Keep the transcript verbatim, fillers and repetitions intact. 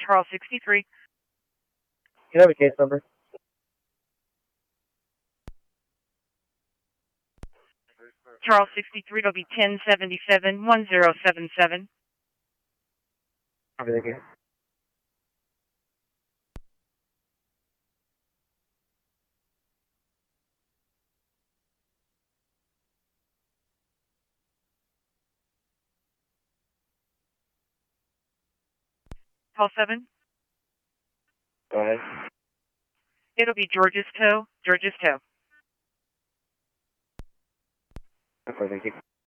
Charles sixty-three. Can I have a case number? Charles sixty-three, it'll be ten seventy-seven one zero seven seven. Copy, thank you. Call seven. Go ahead. It'll be George's Toe. George's Toe. Okay, thank you.